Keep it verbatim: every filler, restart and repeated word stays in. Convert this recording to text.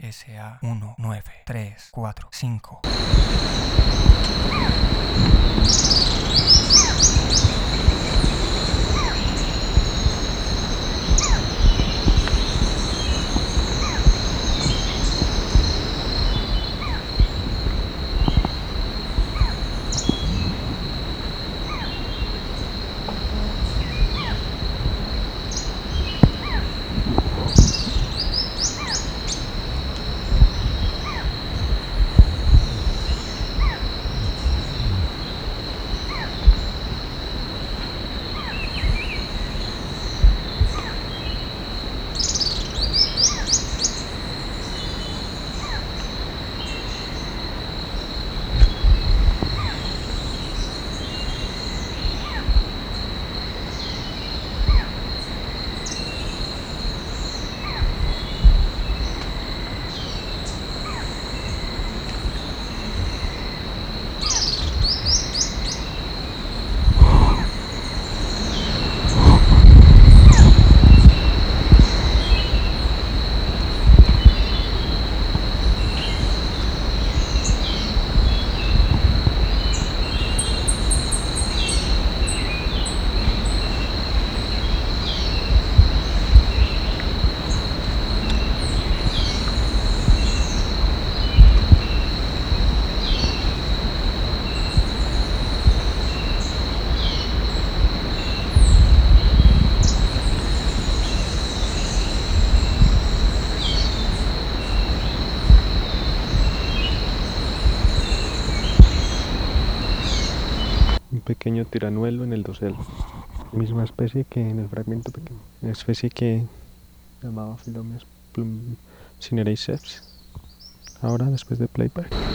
S A uno nueve tres cuatro cinco. Un pequeño tiranuelo en el dosel, misma especie que en el fragmento pequeño, especie que llamaba Philomeas cinereiceps. Ahora, después de playback.